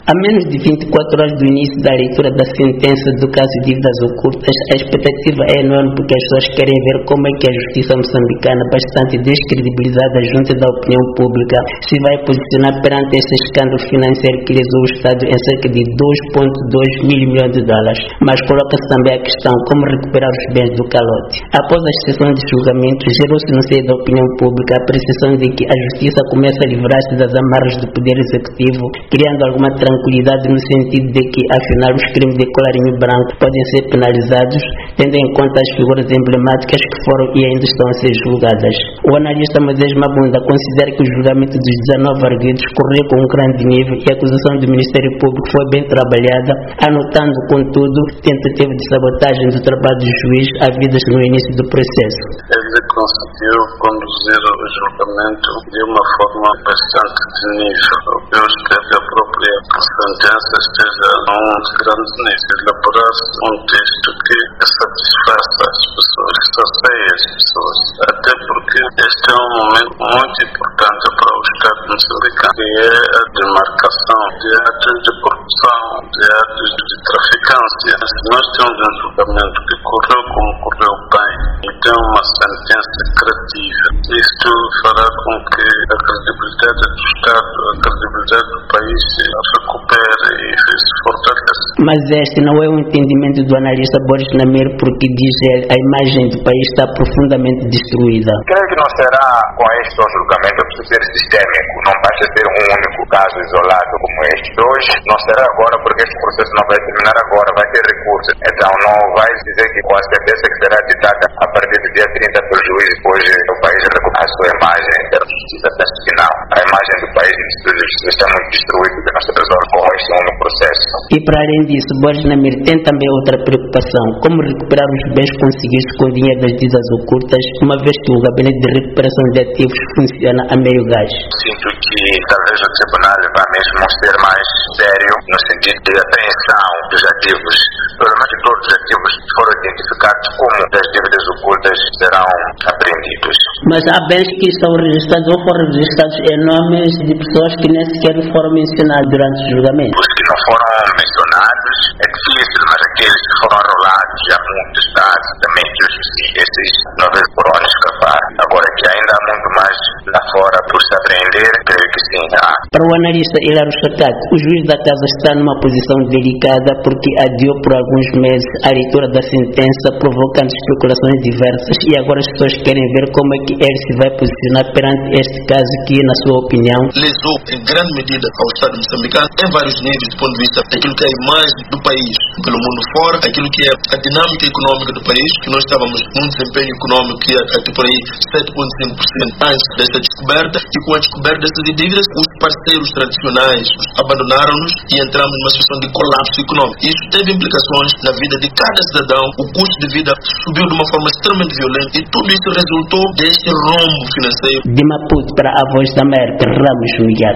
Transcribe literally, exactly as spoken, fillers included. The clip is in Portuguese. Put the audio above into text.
A menos de vinte e quatro horas do início da leitura da sentença do caso de dívidas ocultas, a expectativa é enorme porque as pessoas querem ver como é que a justiça moçambicana, bastante descredibilizada junto da opinião pública, se vai posicionar perante este escândalo financeiro que lesou o Estado em cerca de dois vírgula dois mil milhões de dólares. Mas coloca-se também a questão como recuperar os bens do calote. Após a sessão de julgamento, gerou-se no seio da opinião pública a percepção de que a justiça começa a livrar-se das amarras do Poder Executivo, criando alguma tranquilidade no sentido de que, afinal, os crimes de colarinho branco podem ser penalizados, tendo em conta as figuras emblemáticas que foram e ainda estão a ser julgadas. O analista Moisés Mabunda considera que o julgamento dos dezenove arguidos correu com um grande nível e a acusação do Ministério Público foi bem trabalhada, anotando, contudo, tentativa de sabotagem do trabalho do juiz havidas no início do processo. Ele conseguiu conduzir o julgamento de uma forma bastante de nível. Eu espero que a própria sentença esteja a um grande nível, elaborar-se um texto que satisfaça as pessoas, que sacie as pessoas. Até porque este é um momento muito importante para o Estado moçambicano, que é a demarcação de atos de corrupção, de atos de traficância. Se nós temos um julgamento que correu como correu bem e tem uma sentença creativa, isto fará com que a credibilidade do Estado, a credibilidade do país se recupere e se fortaleça. Mas este não é o entendimento do analista Boris Namir, porque diz ele a imagem do país está profundamente destruída. Creio que não será com este um julgamento a ser sistêmico, não basta ser um único caso isolado como este. Dois, não será agora porque este processo não vai terminar agora, vai ter recursos. Então não vai dizer que com a sentença que será ditada a partir do dia trinta pelo juiz, depois o país recupera a sua imagem da justiça até o final. A imagem do país e da justiça está muito destruída porque nós temos com este único processo. E para além disso, Boris Namir tem também outra preocupação, como recuperar os bens conseguidos com o dinheiro das dívidas ocultas, uma vez que o gabinete de recuperação de ativos funciona a meio gás. Sinto que talvez o tribunal vá mesmo ser mais sério no sentido de apreensão dos ativos. Pelo menos todos os ativos foram identificados como das dívidas ocultas serão apreendidos. Mas há bens que estão registrados ou foram registrados em nomes de pessoas que nem sequer foram mencionadas durante o julgamento. Os que não foram mencionados é difícil, mas aqueles que foram arrolados já muitos dados também que esses não foram escapar. Agora que ainda há muito mais lá fora por se apreender, creio que sim há. Para o analista Hilário Chacate, o juiz da casa está numa posição delicada porque adiou por alguns meses a leitura da sentença, provocando especulações diversas, e agora as pessoas querem ver como é que ele se vai posicionar perante este caso que, na sua opinião, lesou em grande medida ao Estado moçambicano em vários níveis do ponto de vista daquilo que é a imagem do país pelo mundo fora, aquilo que é a dinâmica econômica do país, que nós estávamos num desempenho econômico que ia até por aí sete vírgula cinco por cento antes desta descoberta, e com a descoberta dessas dívidas, os parceiros tradicionais abandonaram-nos e entramos numa situação de colapso econômico. Isso teve implicações na vida de cada cidadão, o custo de vida subiu de uma forma extremamente violenta e tudo isso resultou deste rombo financeiro. De Maputo para a Voz da América, Ramos Miguel.